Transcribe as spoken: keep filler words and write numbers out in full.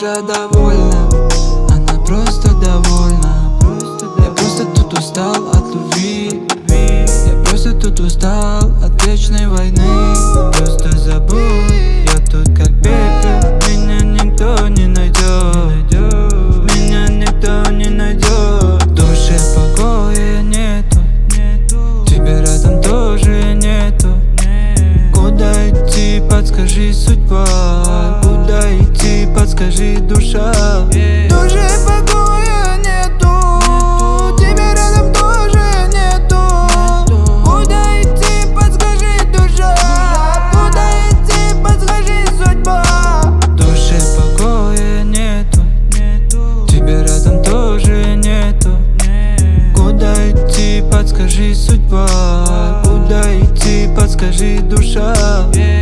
душа довольна, она просто довольна. Я просто тут устал от любви, я просто тут устал от вечной войны. Просто забудь, я тут как пепел, меня никто не найдет, меня никто не найдет. В душе покоя нету, тебя рядом тоже нету. Куда идти, подскажи, судьба, куда идти, подскажи, душа. В душе покоя нету, тебя рядом тоже нету. Куда идти, подскажи, душа, куда идти, подскажи, судьба. В душе покоя нету, тебя рядом тоже нету. Куда идти, подскажи, судьба, куда идти, подскажи, душа.